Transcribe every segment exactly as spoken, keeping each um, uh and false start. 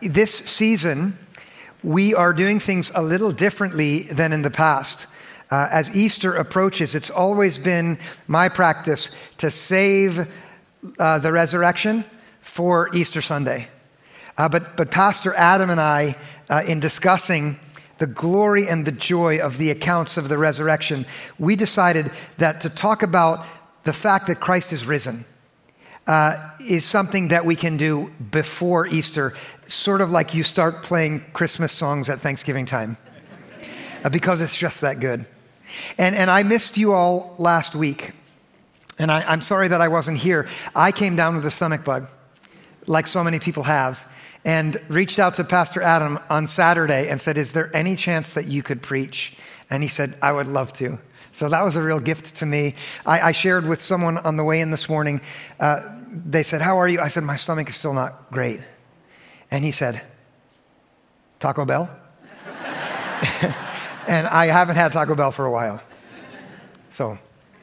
this season, we are doing things a little differently than in the past. Uh, as Easter approaches, it's always been my practice to save uh, the resurrection for Easter Sunday. Uh, but, but Pastor Adam and I, uh, in discussing the glory and the joy of the accounts of the resurrection, we decided that to talk about the fact that Christ is risen uh, is something that we can do before Easter, sort of like you start playing Christmas songs at Thanksgiving time, uh, because it's just that good. And, and I missed you all last week, and I, I'm sorry that I wasn't here. I came down with a stomach bug, like so many people have, and reached out to Pastor Adam on Saturday and said, is there any chance that you could preach? And he said, I would love to. So that was a real gift to me. I, I shared with someone on the way in this morning. Uh, they said, how are you? I said, my stomach is still not great. And he said, Taco Bell? And I haven't had Taco Bell for a while. So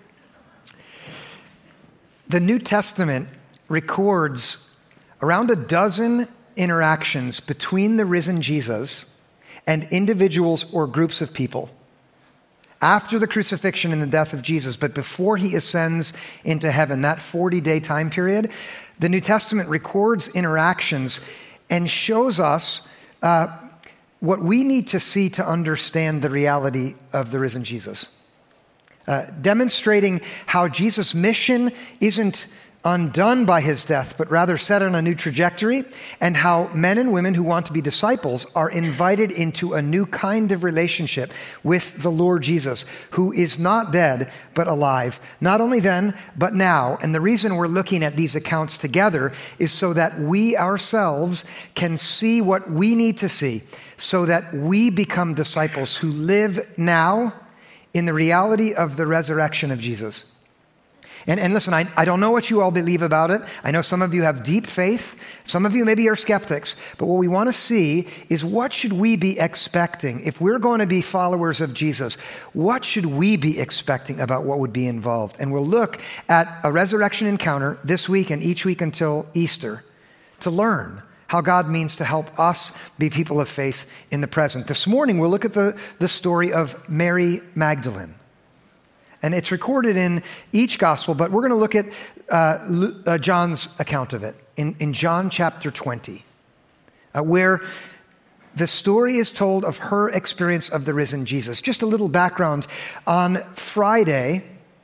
the New Testament records around a dozen interactions between the risen Jesus and individuals or groups of people after the crucifixion and the death of Jesus, but before he ascends into heaven, that forty-day time period. The New Testament records interactions and shows us uh, what we need to see to understand the reality of the risen Jesus. Uh, demonstrating how Jesus' mission isn't undone by his death, but rather set on a new trajectory, and how men and women who want to be disciples are invited into a new kind of relationship with the Lord Jesus, who is not dead, but alive, not only then, but now. And the reason we're looking at these accounts together is so that we ourselves can see what we need to see, so that we become disciples who live now in the reality of the resurrection of Jesus. And, and listen, I, I don't know what you all believe about it. I know some of you have deep faith. Some of you maybe are skeptics. But what we want to see is, what should we be expecting? If we're going to be followers of Jesus, what should we be expecting about what would be involved? And we'll look at a resurrection encounter this week and each week until Easter to learn how God means to help us be people of faith in the present. This morning, we'll look at the, the story of Mary Magdalene. And it's recorded in each gospel, but we're going to look at uh, uh, John's account of it in, in John chapter twenty, uh, where the story is told of her experience of the risen Jesus. Just a little background. On Friday,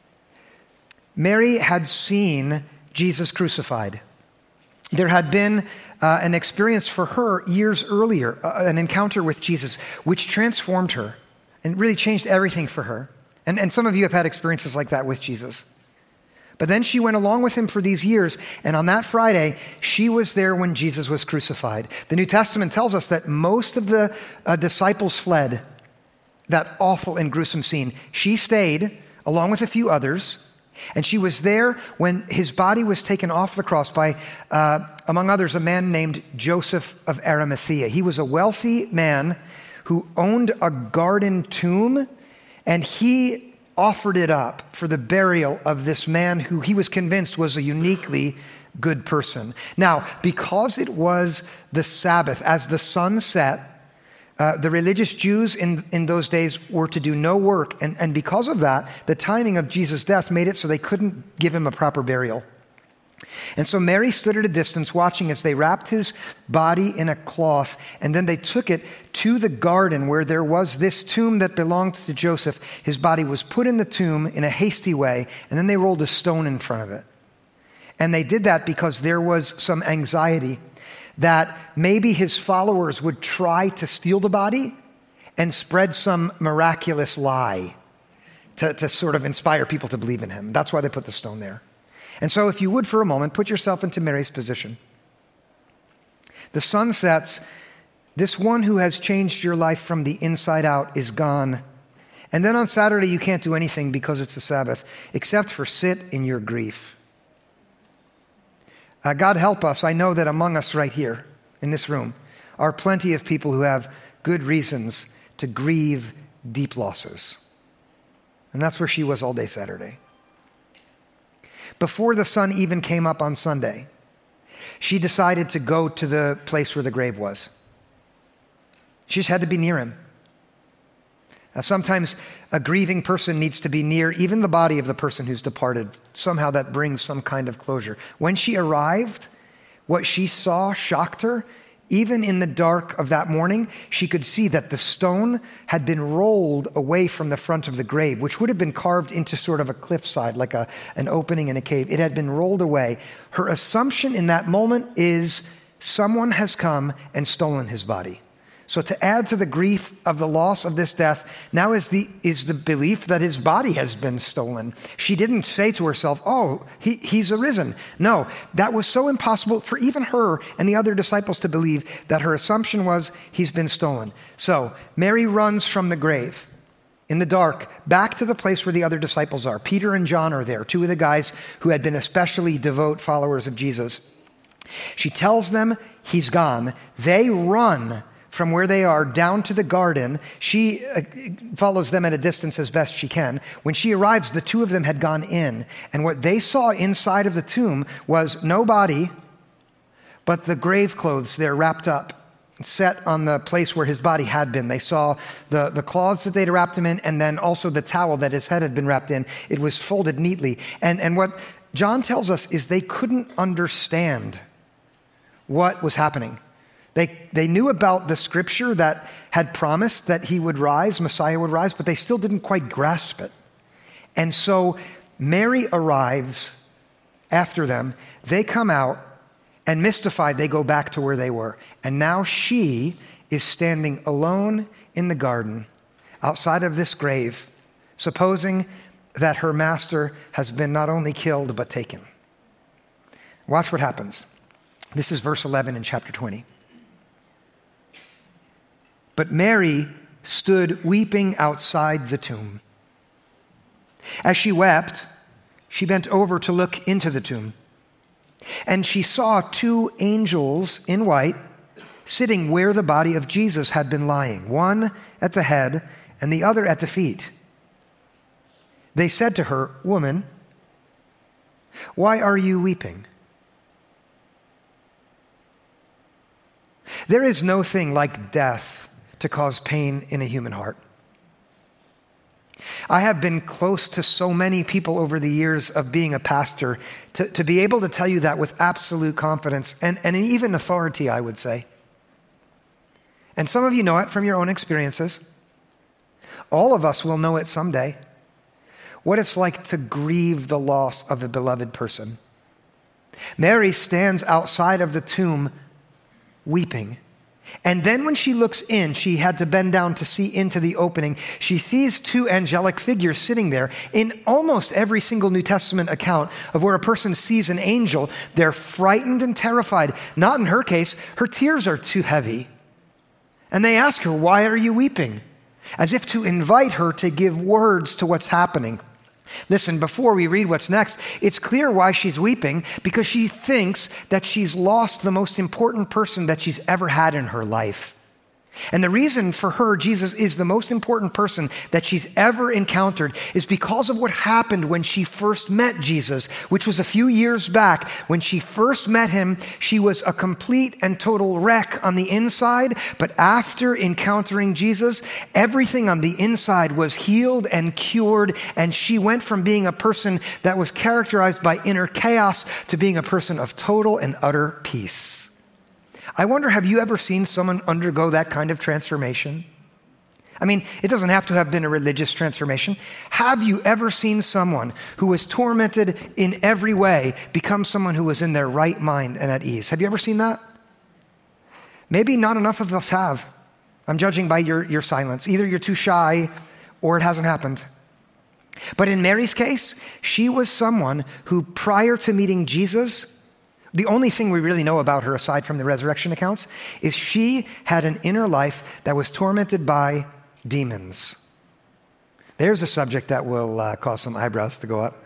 Mary had seen Jesus crucified. There had been uh, an experience for her years earlier, uh, an encounter with Jesus, which transformed her and really changed everything for her. And, and some of you have had experiences like that with Jesus. But then she went along with him for these years, and on that Friday, she was there when Jesus was crucified. The New Testament tells us that most of the uh, disciples fled that awful and gruesome scene. She stayed, along with a few others, and she was there when his body was taken off the cross by, uh, among others, a man named Joseph of Arimathea. He was a wealthy man who owned a garden tomb, and he offered it up for the burial of this man who he was convinced was a uniquely good person. Now, because it was the Sabbath, as the sun set, uh, the religious Jews in, in those days were to do no work. And, and because of that, the timing of Jesus' death made it so they couldn't give him a proper burial. And so Mary stood at a distance watching as they wrapped his body in a cloth, and then they took it to the garden where there was this tomb that belonged to Joseph. His body was put in the tomb in a hasty way, and then they rolled a stone in front of it. And they did that because there was some anxiety that maybe his followers would try to steal the body and spread some miraculous lie to, to sort of inspire people to believe in him. That's why they put the stone there. And so if you would for a moment, put yourself into Mary's position. The sun sets. This one who has changed your life from the inside out is gone. And then on Saturday, you can't do anything because it's the Sabbath, except for sit in your grief. Uh, God help us. I know that among us right here in this room are plenty of people who have good reasons to grieve deep losses. And that's where she was all day Saturday. Before the sun even came up on Sunday, she decided to go to the place where the grave was. She just had to be near him. Now, sometimes a grieving person needs to be near even the body of the person who's departed. Somehow that brings some kind of closure. When she arrived, what she saw shocked her. Even in the dark of that morning, she could see that the stone had been rolled away from the front of the grave, which would have been carved into sort of a cliffside, like a, an opening in a cave. It had been rolled away. Her assumption in that moment is someone has come and stolen his body. So to add to the grief of the loss of this death, now is the is the belief that his body has been stolen. She didn't say to herself, oh, he, he's arisen. No, that was so impossible for even her and the other disciples to believe that her assumption was he's been stolen. So Mary runs from the grave in the dark back to the place where the other disciples are. Peter and John are there, two of the guys who had been especially devout followers of Jesus. She tells them he's gone. They run from where they are down to the garden. She uh, follows them at a distance as best she can. When she arrives, the two of them had gone in, and what they saw inside of the tomb was no body, but the grave clothes there wrapped up, set on the place where his body had been. They saw the, the cloths that they'd wrapped him in, and then also the towel that his head had been wrapped in. It was folded neatly. And, and what John tells us is they couldn't understand what was happening. They, they knew about the scripture that had promised that he would rise, Messiah would rise, but they still didn't quite grasp it. And so Mary arrives after them. They come out, and mystified, they go back to where they were. And now she is standing alone in the garden outside of this grave, supposing that her master has been not only killed, but taken. Watch what happens. This is verse eleven in chapter twenty. But Mary stood weeping outside the tomb. As she wept, she bent over to look into the tomb. And she saw two angels in white sitting where the body of Jesus had been lying, one at the head and the other at the feet. They said to her, "Woman, why are you weeping?" There is no thing like death to cause pain in a human heart. I have been close to so many people over the years of being a pastor to, to be able to tell you that with absolute confidence and, and even authority, I would say. And some of you know it from your own experiences. All of us will know it someday. What it's like to grieve the loss of a beloved person. Mary stands outside of the tomb weeping. And then when she looks in, she had to bend down to see into the opening. She sees two angelic figures sitting there. In almost every single New Testament account of where a person sees an angel, they're frightened and terrified. Not in her case. Her tears are too heavy. And they ask her, "Why are you weeping?" As if to invite her to give words to what's happening. Listen, before we read what's next, it's clear why she's weeping, because she thinks that she's lost the most important person that she's ever had in her life. And the reason for her, Jesus is the most important person that she's ever encountered, is because of what happened when she first met Jesus, which was a few years back. When she first met him, she was a complete and total wreck on the inside. But after encountering Jesus, everything on the inside was healed and cured. And she went from being a person that was characterized by inner chaos to being a person of total and utter peace. I wonder, have you ever seen someone undergo that kind of transformation? I mean, it doesn't have to have been a religious transformation. Have you ever seen someone who was tormented in every way become someone who was in their right mind and at ease? Have you ever seen that? Maybe not enough of us have. I'm judging by your, your silence. Either you're too shy or it hasn't happened. But in Mary's case, she was someone who, prior to meeting Jesus, the only thing we really know about her, aside from the resurrection accounts, is she had an inner life that was tormented by demons. There's a subject that will uh, cause some eyebrows to go up.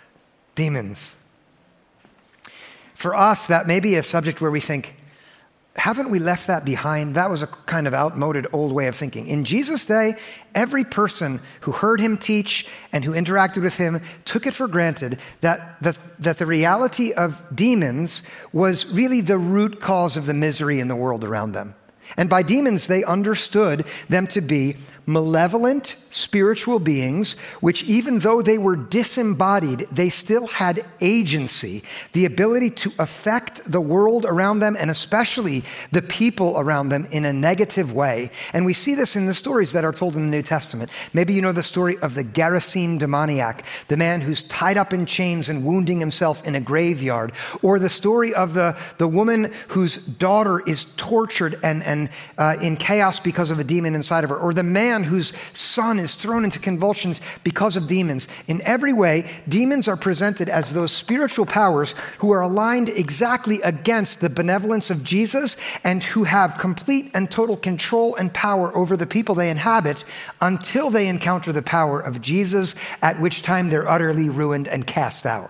Demons. For us, that may be a subject where we think, haven't we left that behind? That was a kind of outmoded old way of thinking. In Jesus' day, every person who heard him teach and who interacted with him took it for granted that the, that the reality of demons was really the root cause of the misery in the world around them. And by demons, they understood them to be malevolent spiritual beings, which even though they were disembodied, they still had agency, the ability to affect the world around them and especially the people around them in a negative way. And we see this in the stories that are told in the New Testament. Maybe you know the story of the Gerasene demoniac, the man who's tied up in chains and wounding himself in a graveyard, or the story of the, the woman whose daughter is tortured and, and uh, in chaos because of a demon inside of her, or the man whose son is thrown into convulsions because of demons. In every way, demons are presented as those spiritual powers who are aligned exactly against the benevolence of Jesus and who have complete and total control and power over the people they inhabit until they encounter the power of Jesus, at which time they're utterly ruined and cast out.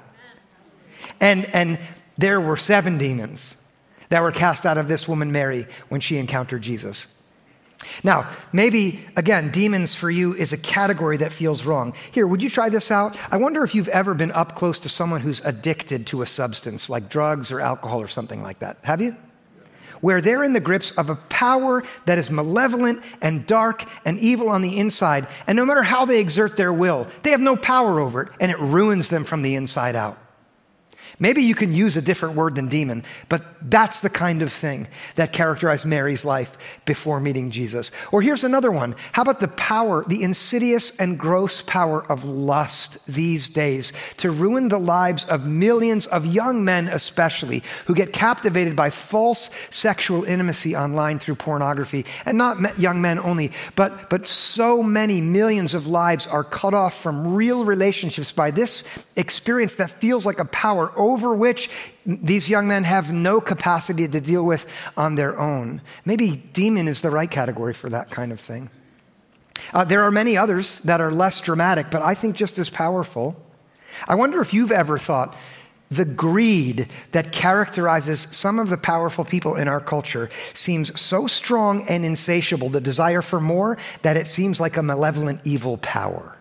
And, and there were seven demons that were cast out of this woman, Mary, when she encountered Jesus. Now, maybe, again, demons for you is a category that feels wrong. Here, would you try this out? I wonder if you've ever been up close to someone who's addicted to a substance like drugs or alcohol or something like that. Have you? Where they're in the grips of a power that is malevolent and dark and evil on the inside, and no matter how they exert their will, they have no power over it, and it ruins them from the inside out. Maybe you can use a different word than demon, but that's the kind of thing that characterized Mary's life before meeting Jesus. Or here's another one. How about the power, the insidious and gross power of lust these days to ruin the lives of millions of young men especially who get captivated by false sexual intimacy online through pornography. And not young men only, but, but so many millions of lives are cut off from real relationships by this experience that feels like a power over which these young men have no capacity to deal with on their own. Maybe demon is the right category for that kind of thing. Uh, there are many others that are less dramatic, but I think just as powerful. I wonder if you've ever thought the greed that characterizes some of the powerful people in our culture seems so strong and insatiable, the desire for more, that it seems like a malevolent evil power.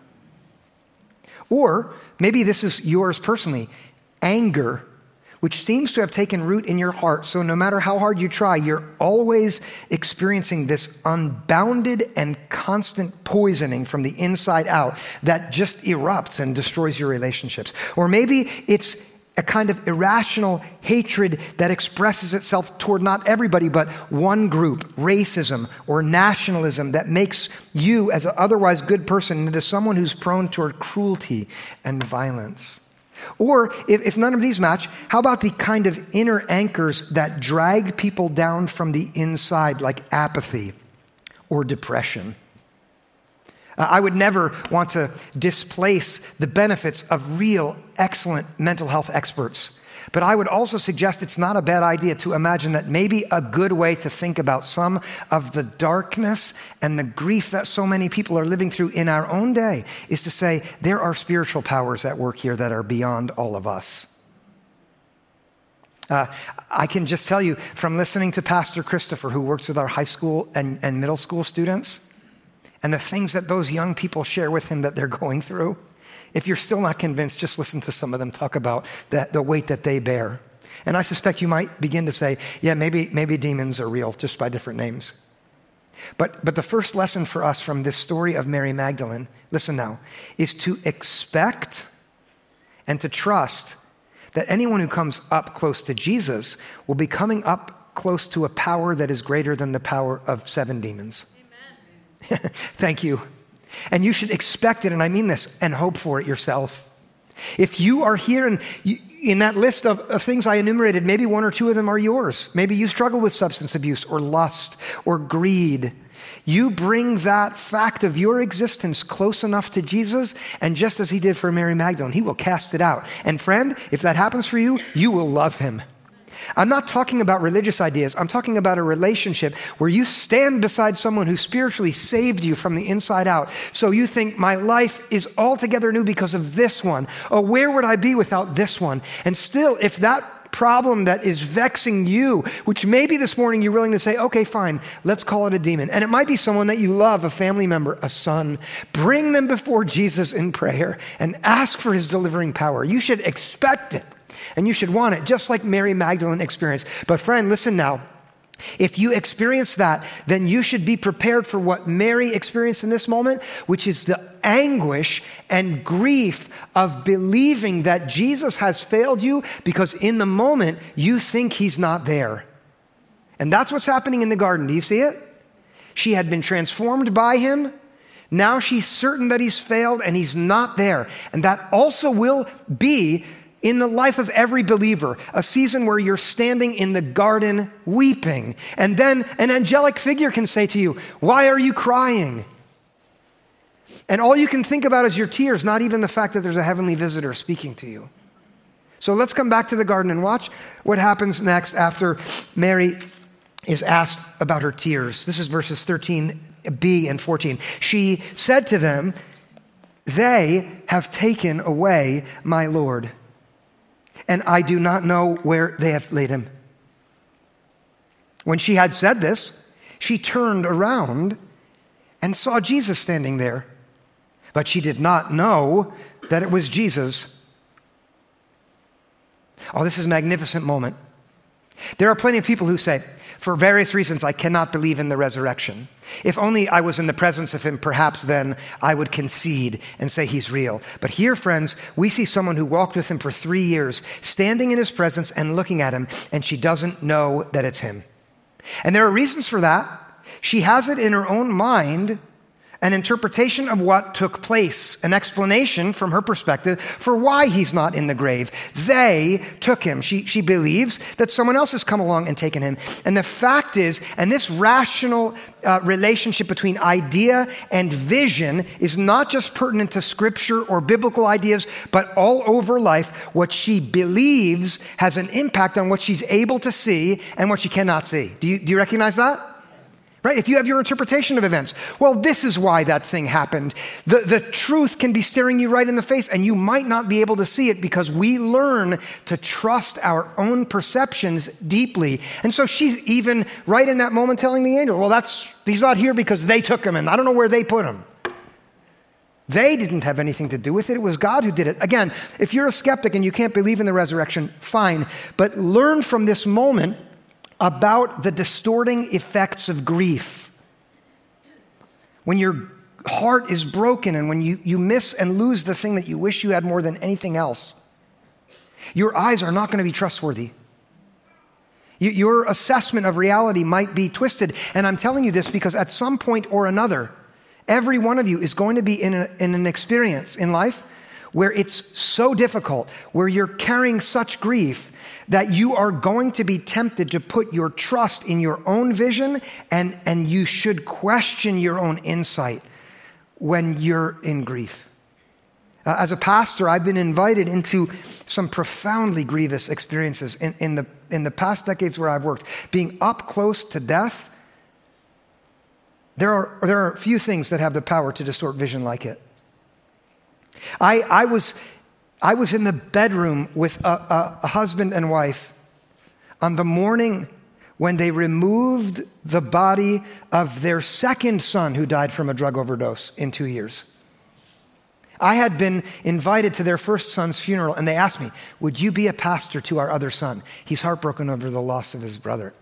Or maybe this is yours personally. Anger, which seems to have taken root in your heart. So no matter how hard you try, you're always experiencing this unbounded and constant poisoning from the inside out that just erupts and destroys your relationships. Or maybe it's a kind of irrational hatred that expresses itself toward not everybody, but one group, racism or nationalism that makes you as an otherwise good person into someone who's prone toward cruelty and violence. Or if, if none of these match, how about the kind of inner anchors that drag people down from the inside, like apathy or depression? Uh, I would never want to displace the benefits of real, excellent mental health experts. But I would also suggest it's not a bad idea to imagine that maybe a good way to think about some of the darkness and the grief that so many people are living through in our own day is to say there are spiritual powers at work here that are beyond all of us. Uh, I can just tell you from listening to Pastor Christopher, who works with our high school and, and middle school students, and the things that those young people share with him that they're going through. If you're still not convinced, just listen to some of them talk about that, the weight that they bear. And I suspect you might begin to say, yeah, maybe, maybe demons are real, just by different names. But, but the first lesson for us from this story of Mary Magdalene, listen now, is to expect and to trust that anyone who comes up close to Jesus will be coming up close to a power that is greater than the power of seven demons. Amen. Thank you. And you should expect it, and I mean this, and hope for it yourself. If you are here and you, in that list of, of things I enumerated, maybe one or two of them are yours. Maybe you struggle with substance abuse or lust or greed. You bring that fact of your existence close enough to Jesus, and just as he did for Mary Magdalene, he will cast it out. And friend, if that happens for you, you will love him. I'm not talking about religious ideas. I'm talking about a relationship where you stand beside someone who spiritually saved you from the inside out. So you think, my life is altogether new because of this one. Oh, where would I be without this one? And still, if that problem that is vexing you, which maybe this morning you're willing to say, okay, fine, let's call it a demon. And it might be someone that you love, a family member, a son. Bring them before Jesus in prayer and ask for his delivering power. You should expect it and you should want it, just like Mary Magdalene experienced. But friend, listen now. If you experience that, then you should be prepared for what Mary experienced in this moment, which is the anguish and grief of believing that Jesus has failed you because in the moment you think he's not there. And that's what's happening in the garden. Do you see it? She had been transformed by him. Now she's certain that he's failed and he's not there. And that also will be in the life of every believer, a season where you're standing in the garden weeping. And then an angelic figure can say to you, why are you crying? And all you can think about is your tears, not even the fact that there's a heavenly visitor speaking to you. So let's come back to the garden and watch what happens next after Mary is asked about her tears. This is verses thirteen b and fourteen. She said to them, they have taken away my Lord, and I do not know where they have laid him. When she had said this, she turned around and saw Jesus standing there, but she did not know that it was Jesus. Oh, this is a magnificent moment. There are plenty of people who say, for various reasons, I cannot believe in the resurrection. If only I was in the presence of him, perhaps then I would concede and say he's real. But here, friends, we see someone who walked with him for three years, standing in his presence and looking at him, and she doesn't know that it's him. And there are reasons for that. She has it in her own mind, an interpretation of what took place, an explanation from her perspective for why he's not in the grave. They took him. She, she believes that someone else has come along and taken him. And the fact is, and this rational uh, relationship between idea and vision is not just pertinent to scripture or biblical ideas, but all over life. What she believes has an impact on what she's able to see and what she cannot see. Do you, do you recognize that? Right? If you have your interpretation of events, well, this is why that thing happened. The, the truth can be staring you right in the face, and you might not be able to see it because we learn to trust our own perceptions deeply. And so she's even right in that moment telling the angel, well, that's he's not here because they took him, and I don't know where they put him. They didn't have anything to do with it. It was God who did it. Again, if you're a skeptic and you can't believe in the resurrection, fine. But learn from this moment about the distorting effects of grief. When your heart is broken and when you, you miss and lose the thing that you wish you had more than anything else, your eyes are not going to be trustworthy. You, your assessment of reality might be twisted. And I'm telling you this because at some point or another, every one of you is going to be in, a, in an experience in life where it's so difficult, where you're carrying such grief that you are going to be tempted to put your trust in your own vision, and, and you should question your own insight when you're in grief. Uh, as a pastor, I've been invited into some profoundly grievous experiences in, in, the, in the past decades where I've worked. Being up close to death, there are, there are few things that have the power to distort vision like it. I, I was... I was in the bedroom with a, a, a husband and wife on the morning when they removed the body of their second son who died from a drug overdose in two years. I had been invited to their first son's funeral, and they asked me, would you be a pastor to our other son? He's heartbroken over the loss of his brother.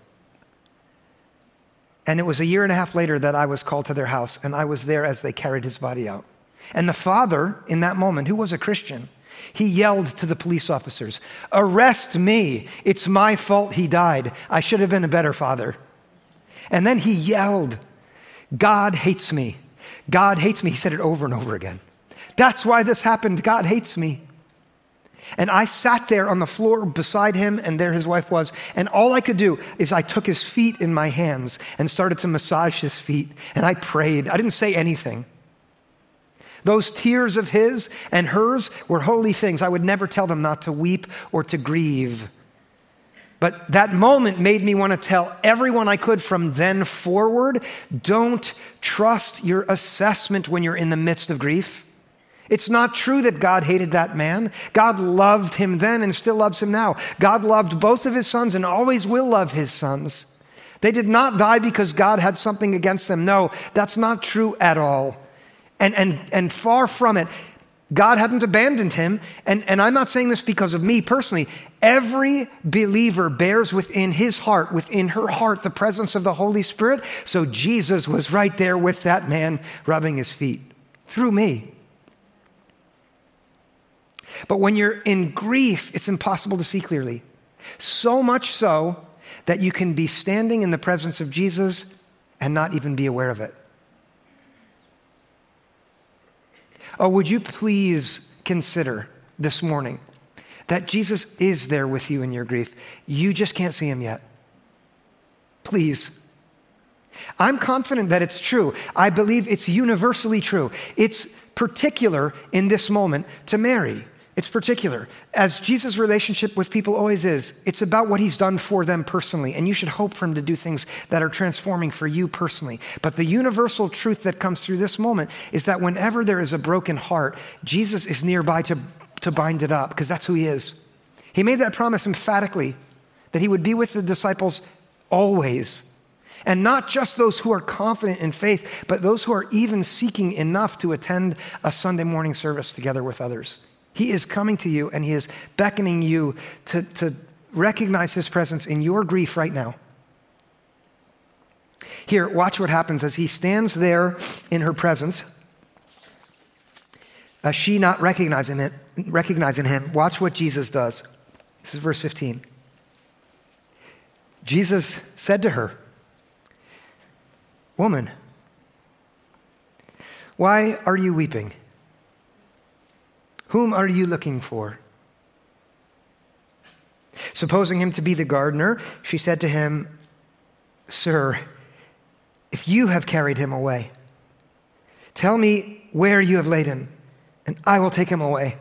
And it was a year and a half later that I was called to their house, and I was there as they carried his body out. And the father, in that moment, who was a Christian, he yelled to the police officers, arrest me. It's my fault he died. I should have been a better father. And then he yelled, God hates me. God hates me. He said it over and over again. That's why this happened. God hates me. And I sat there on the floor beside him, and there his wife was. And all I could do is I took his feet in my hands and started to massage his feet. And I prayed. I didn't say anything. Those tears of his and hers were holy things. I would never tell them not to weep or to grieve. But that moment made me want to tell everyone I could from then forward, don't trust your assessment when you're in the midst of grief. It's not true that God hated that man. God loved him then and still loves him now. God loved both of his sons and always will love his sons. They did not die because God had something against them. No, that's not true at all. And, and, and far from it. God hadn't abandoned him. And, and I'm not saying this because of me personally. Every believer bears within his heart, within her heart, the presence of the Holy Spirit. So Jesus was right there with that man, rubbing his feet through me. But when you're in grief, it's impossible to see clearly. So much so that you can be standing in the presence of Jesus and not even be aware of it. Oh, would you please consider this morning that Jesus is there with you in your grief. You just can't see him yet. Please. I'm confident that it's true. I believe it's universally true. It's particular in this moment to Mary. It's particular. As Jesus' relationship with people always is, it's about what he's done for them personally. And you should hope for him to do things that are transforming for you personally. But the universal truth that comes through this moment is that whenever there is a broken heart, Jesus is nearby to, to bind it up, because that's who he is. He made that promise emphatically, that he would be with the disciples always. And not just those who are confident in faith, but those who are even seeking enough to attend a Sunday morning service together with others. He is coming to you and he is beckoning you to, to recognize his presence in your grief right now. Here, watch what happens as he stands there in her presence. Uh, she not recognizing it, recognizing him. Watch what Jesus does. This is verse fifteen. Jesus said to her, "Woman, why are you weeping? Whom are you looking for?" Supposing him to be the gardener, she said to him, "Sir, if you have carried him away, tell me where you have laid him, and I will take him away."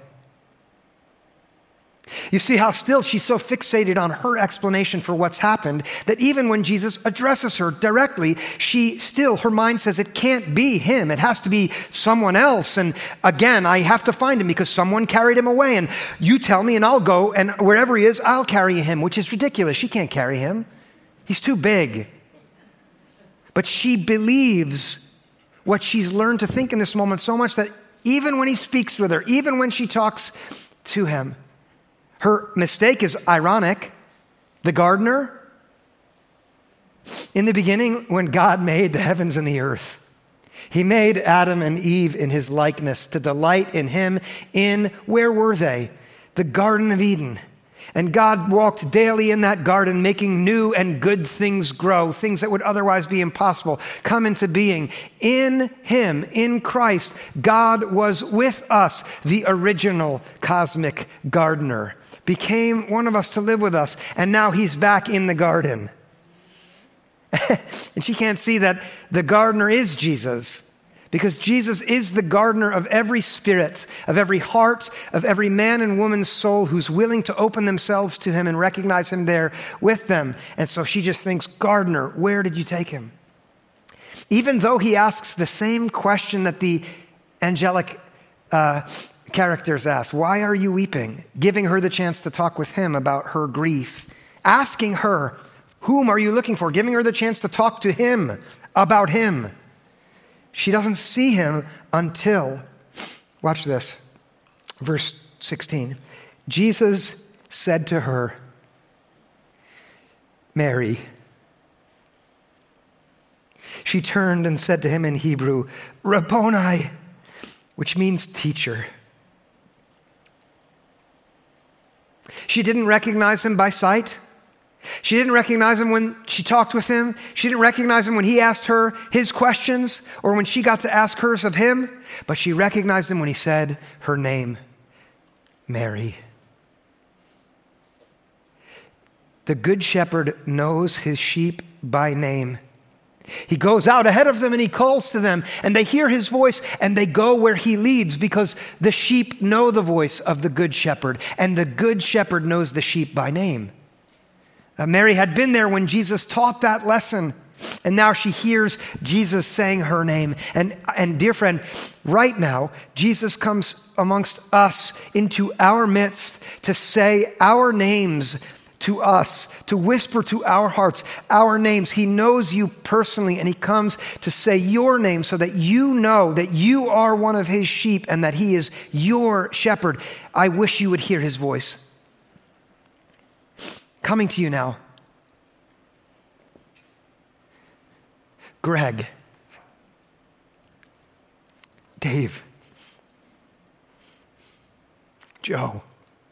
You see how still she's so fixated on her explanation for what's happened that even when Jesus addresses her directly, she still, her mind says it can't be him. It has to be someone else. And again, I have to find him because someone carried him away. And you tell me and I'll go, and wherever he is, I'll carry him, which is ridiculous. She can't carry him. He's too big. But she believes what she's learned to think in this moment so much that even when he speaks with her, even when she talks to him, her mistake is ironic. The gardener, in the beginning, when God made the heavens and the earth, he made Adam and Eve in his likeness to delight in him in, where were they? The Garden of Eden. And God walked daily in that garden, making new and good things grow, things that would otherwise be impossible, come into being. In him, in Christ, God was with us, the original cosmic gardener. Became one of us to live with us, and now he's back in the garden. And she can't see that the gardener is Jesus, because Jesus is the gardener of every spirit, of every heart, of every man and woman's soul who's willing to open themselves to him and recognize him there with them. And so she just thinks, "Gardener, where did you take him?" Even though he asks the same question that the angelic uh characters asked, "Why are you weeping?" Giving her the chance to talk with him about her grief. Asking her, "Whom are you looking for?" Giving her the chance to talk to him about him. She doesn't see him until, watch this, verse sixteen. Jesus said to her, "Mary." She turned and said to him in Hebrew, "Rabboni," which means teacher. She didn't recognize him by sight. She didn't recognize him when she talked with him. She didn't recognize him when he asked her his questions or when she got to ask hers of him. But she recognized him when he said her name, Mary. The good shepherd knows his sheep by name. He goes out ahead of them and he calls to them, and they hear his voice and they go where he leads, because the sheep know the voice of the good shepherd, and the good shepherd knows the sheep by name. Uh, Mary had been there when Jesus taught that lesson. And now she hears Jesus saying her name. And, and dear friend, right now, Jesus comes amongst us into our midst to say our names to us, to whisper to our hearts our names. He knows you personally, and he comes to say your name so that you know that you are one of his sheep and that he is your shepherd. I wish you would hear his voice. Coming to you now. Greg. Dave. Joe.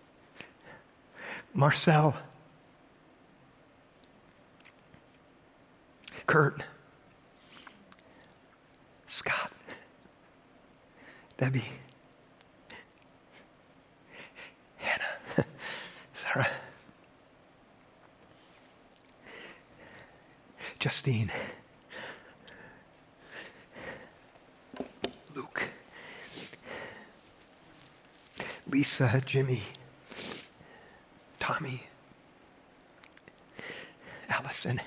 Marcel. Kurt, Scott, Debbie, Hannah, Sarah, Justine, Luke, Lisa, Jimmy, Tommy, Allison.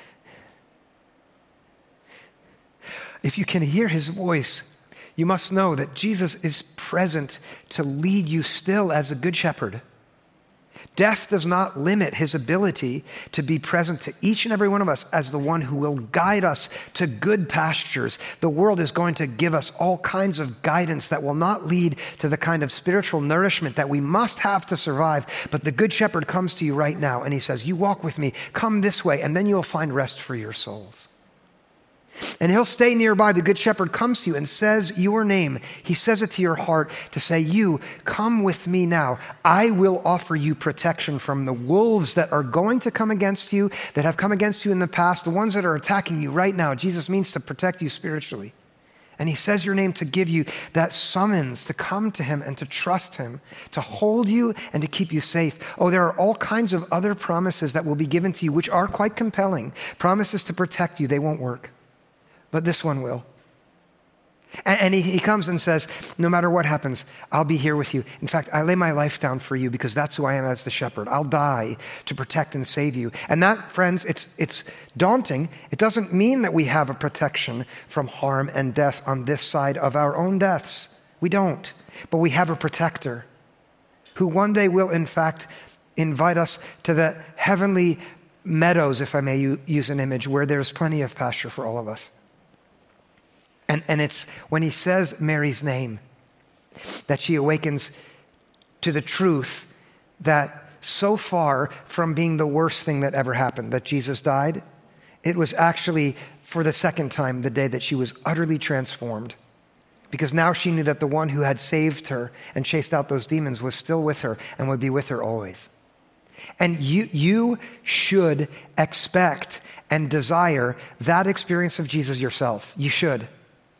If you can hear his voice, you must know that Jesus is present to lead you still as a good shepherd. Death does not limit his ability to be present to each and every one of us as the one who will guide us to good pastures. The world is going to give us all kinds of guidance that will not lead to the kind of spiritual nourishment that we must have to survive. But the good shepherd comes to you right now and he says, you walk with me, come this way, and then you'll find rest for your souls. And he'll stay nearby. The good shepherd comes to you and says your name. He says it to your heart to say, you, come with me now. I will offer you protection from the wolves that are going to come against you, that have come against you in the past, the ones that are attacking you right now. Jesus means to protect you spiritually. And he says your name to give you that summons to come to him and to trust him, to hold you and to keep you safe. Oh, there are all kinds of other promises that will be given to you, which are quite compelling. Promises to protect you. They won't work. But this one will. And, and he, he comes and says, no matter what happens, I'll be here with you. In fact, I lay my life down for you because that's who I am as the shepherd. I'll die to protect and save you. And that, friends, it's, it's daunting. It doesn't mean that we have a protection from harm and death on this side of our own deaths. We don't. But we have a protector who one day will, in fact, invite us to the heavenly meadows, if I may u- use an image, where there's plenty of pasture for all of us. And, and it's when he says Mary's name that she awakens to the truth that so far from being the worst thing that ever happened, that Jesus died, it was actually for the second time the day that she was utterly transformed. Because now she knew that the one who had saved her and chased out those demons was still with her and would be with her always. And you, you should expect and desire that experience of Jesus yourself. You should.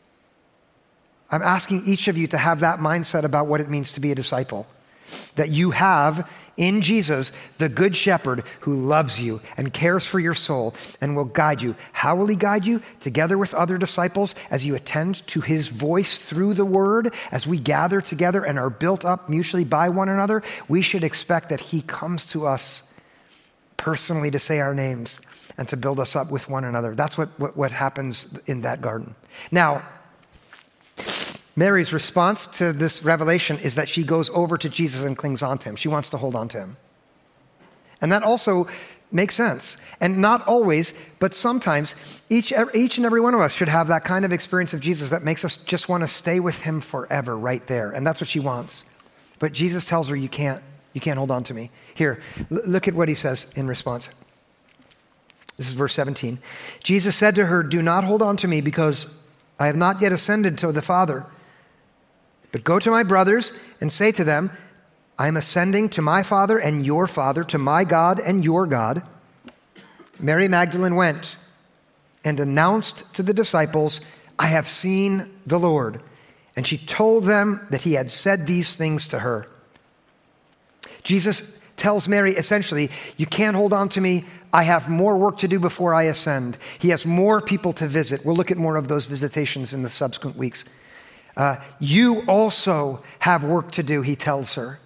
I'm asking each of you to have that mindset about what it means to be a disciple. That you have in Jesus the good shepherd who loves you and cares for your soul and will guide you. How will he guide you? Together with other disciples as you attend to his voice through the word, as we gather together and are built up mutually by one another, we should expect that he comes to us personally to say our names and to build us up with one another. That's what, what, what happens in that garden. Now, Mary's response to this revelation is that she goes over to Jesus and clings on to him. She wants to hold on to him. And that also makes sense. And not always, but sometimes, each, each and every one of us should have that kind of experience of Jesus that makes us just want to stay with him forever right there. And that's what she wants. But Jesus tells her, you can't, you can't hold on to me. Here, l- look at what he says in response. This is verse seventeen. Jesus said to her, do not hold on to me because I have not yet ascended to the Father. But go to my brothers and say to them, I am ascending to my Father and your Father, to my God and your God. Mary Magdalene went and announced to the disciples, I have seen the Lord. And she told them that he had said these things to her. Jesus tells Mary essentially, you can't hold on to me. I have more work to do before I ascend. He has more people to visit. We'll look at more of those visitations in the subsequent weeks. Uh, you also have work to do, he tells her.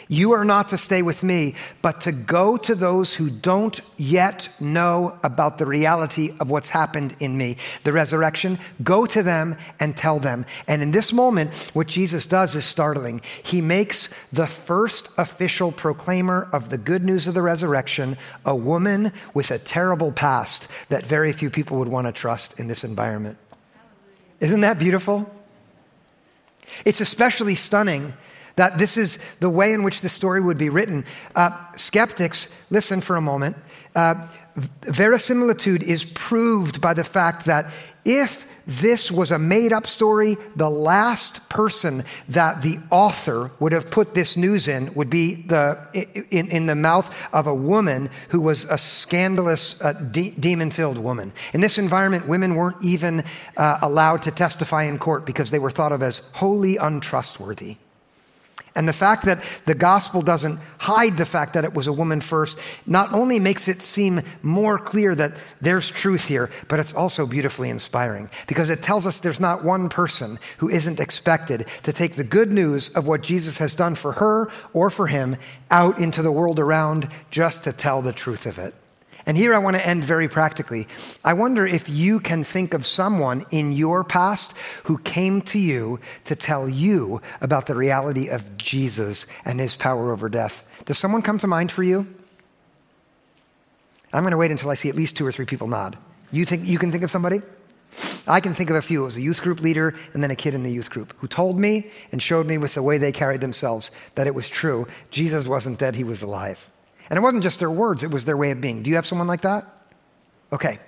You are not to stay with me, but to go to those who don't yet know about the reality of what's happened in me, the resurrection. Go to them and tell them. And in this moment, what Jesus does is startling. He makes the first official proclaimer of the good news of the resurrection a woman with a terrible past that very few people would want to trust in this environment. Isn't that beautiful? It's especially stunning that this is the way in which the story would be written. Uh, skeptics, listen for a moment. Uh, verisimilitude is proved by the fact that if this was a made-up story, the last person that the author would have put this news in would be the in, in the mouth of a woman who was a scandalous, uh, de- demon-filled woman. In this environment, women weren't even uh, allowed to testify in court because they were thought of as wholly untrustworthy. And the fact that the gospel doesn't hide the fact that it was a woman first not only makes it seem more clear that there's truth here, but it's also beautifully inspiring because it tells us there's not one person who isn't expected to take the good news of what Jesus has done for her or for him out into the world around just to tell the truth of it. And here I want to end very practically. I wonder if you can think of someone in your past who came to you to tell you about the reality of Jesus and his power over death. Does someone come to mind for you? I'm going to wait until I see at least two or three people nod. You think you can think of somebody? I can think of a few. It was a youth group leader and then a kid in the youth group who told me and showed me with the way they carried themselves that it was true. Jesus wasn't dead, he was alive. And it wasn't just their words, it was their way of being. Do you have someone like that? Okay.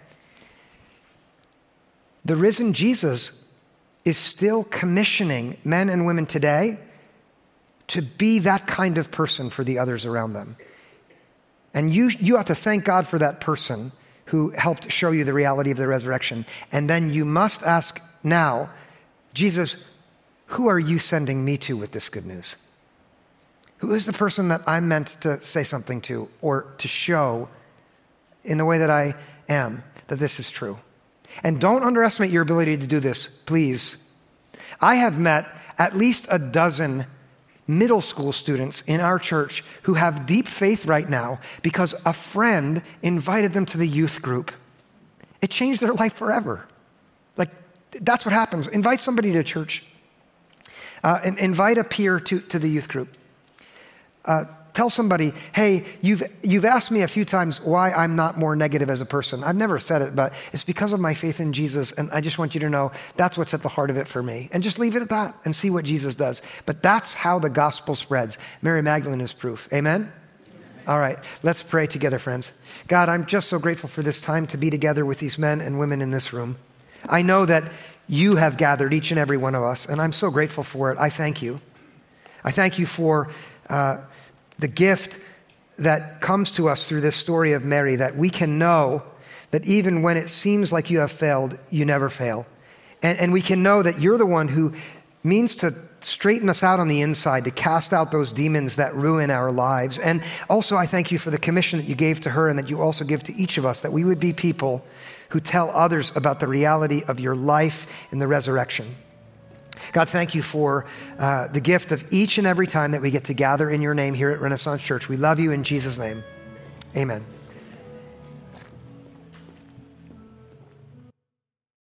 The risen Jesus is still commissioning men and women today to be that kind of person for the others around them. And you, you ought to thank God for that person who helped show you the reality of the resurrection. And then you must ask now, Jesus, who are you sending me to with this good news? Who is the person that I'm meant to say something to or to show in the way that I am that this is true? And don't underestimate your ability to do this, please. I have met at least a dozen middle school students in our church who have deep faith right now because a friend invited them to the youth group. It changed their life forever. Like, that's what happens. Invite somebody to church. Uh, and invite a peer to, to the youth group. Uh, tell somebody, hey, you've you've asked me a few times why I'm not more negative as a person. I've never said it, but it's because of my faith in Jesus, and I just want you to know that's what's at the heart of it for me. And just leave it at that and see what Jesus does. But that's how the gospel spreads. Mary Magdalene is proof. Amen? Amen. All right, let's pray together, friends. God, I'm just so grateful for this time to be together with these men and women in this room. I know that you have gathered each and every one of us, and I'm so grateful for it. I thank you. I thank you for Uh, the gift that comes to us through this story of Mary, that we can know that even when it seems like you have failed, you never fail. And, and we can know that you're the one who means to straighten us out on the inside, to cast out those demons that ruin our lives. And also I thank you for the commission that you gave to her and that you also give to each of us, that we would be people who tell others about the reality of your life in the resurrection. God, thank you for uh, the gift of each and every time that we get to gather in your name here at Renaissance Church. We love you in Jesus' name. Amen.